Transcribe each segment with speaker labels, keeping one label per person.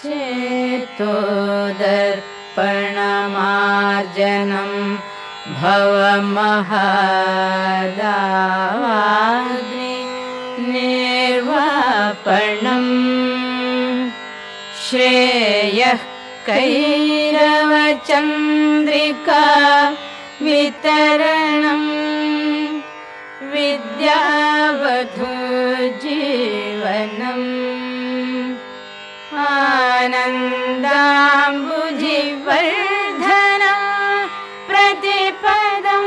Speaker 1: चेतोदर्पणमार्जनं भवमहदाद्रि निर्वापणम् श्रेयः कैरवचन्द्रिका वितरणम् विद्यावधूजीवनम् आनन्दाम्बुधिवर्धनं प्रतिपदम्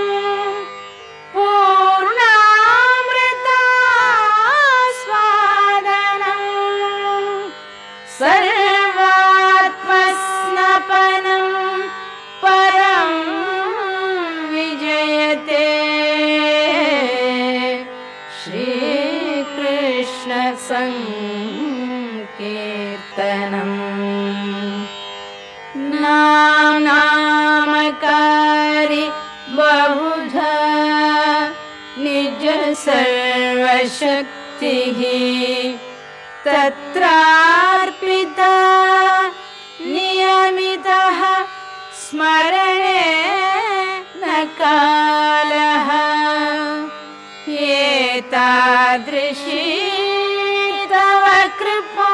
Speaker 1: पूर्णामृतास्वादनम् सर्वात्मस्नपनं परं विजयते श्रीकृष्ण संकीर्तनम् नामकारी बहुधा निज सर्वशक्तिः तत्रार्पिता नियमितः स्मरणे न कालः एतादृशी तव कृपा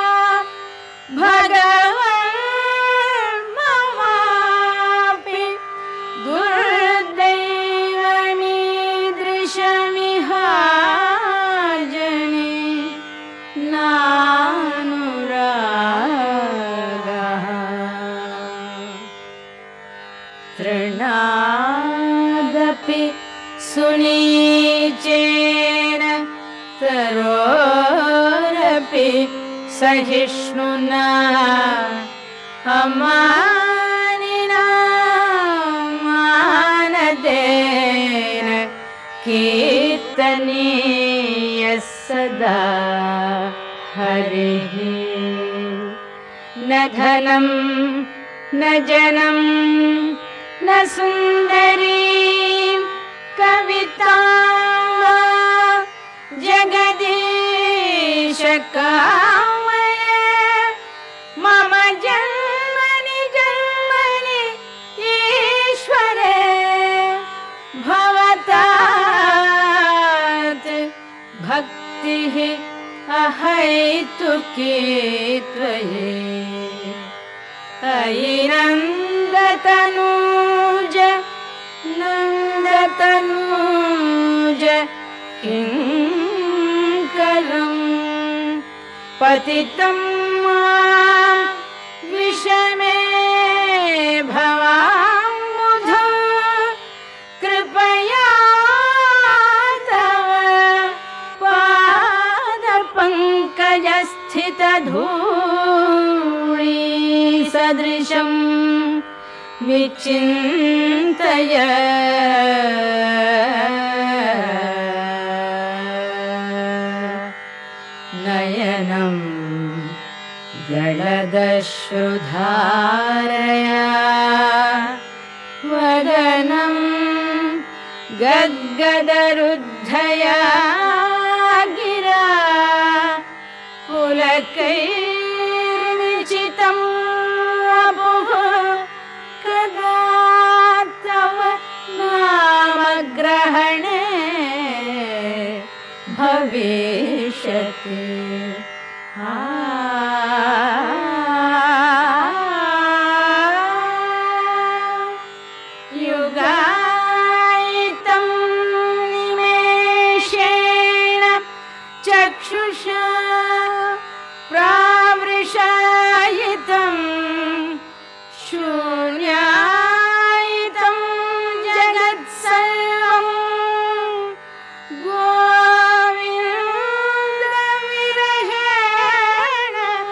Speaker 1: भगवन् ममापि दुर्दैवमीदृशमिहार्जने नानुरागः तृणादपि सुनीचेन तरोरपि सहिष्णुना अमानिना मानदेन कीर्तनीयः सदा हरिः न धनं न जनं न सुन्दरी कविता जगदीश कामय मम जन्मनि जन्मनि ईश्वरे भवतात् भक्तिः अहैतुकी त्वयि अयि नन्दतनूज नन्दतनूज किङ्करम् पतितं मां विषमे भवाम्बुधौ कृपया तव पादपङ्कजस्थितधूळी सदृशं विचिन्तय नयनं गलदश्रुधारया वदनं गद्गदरुद्धया गिरा पुलकैर्विचितं वपुः कदा तव नामग्रहणे भविष्यति युगायितं निमेषेण चक्षुषा प्रावृषायितं शून्यायितं जगत्सर्वं गोविन्दविरहेण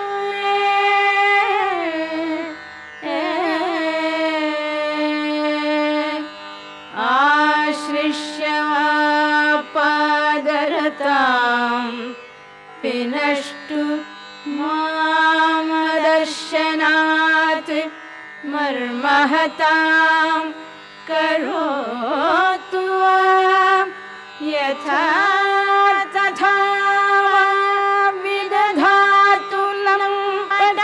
Speaker 1: आश्लिष्य पादरतां विनष्टु मामदर्शनात् मर्महतां करोतु यथा तथा विदधातु नं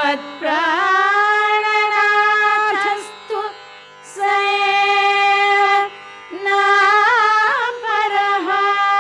Speaker 1: मत्प्राणनाथस्तु स एव नापरः।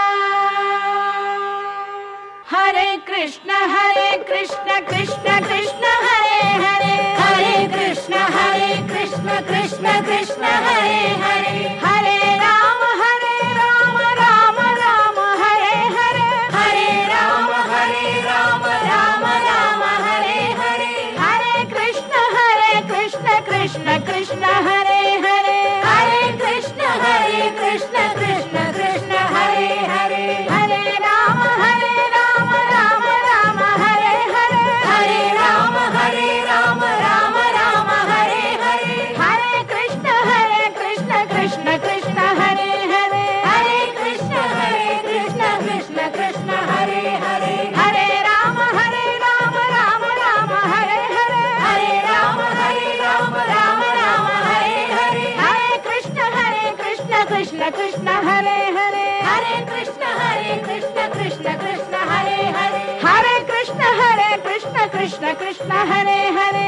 Speaker 1: हरे कृष्ण कृष्ण कृष्ण हरे हरे, हरे कृष्ण कृष्ण कृष्ण हरे हरे, हरे राम राम राम हरे हरे, हरे राम राम राम हरे हरे, हरे कृष्ण कृष्ण कृष्ण हरे हरे, हरे कृष्ण कृष्ण कृष्ण हरे हरे, हरे राम राम राम हरे हरे, हरे राम राम राम हरे हरे, हरे कृष्ण कृष्ण कृष्ण हरे हरे, हरे कृष्ण कृष्ण कृष्ण हरे हरे, हरे राम राम राम हरे हरे, हरे राम राम हरे हरे, हरे कृष्ण कृष्ण कृष्ण हरे हरे, हरे कृष्ण कृष्ण कृष्ण हरे हरे, हरे कृष्ण कृष्ण कृष्ण हरे हरे,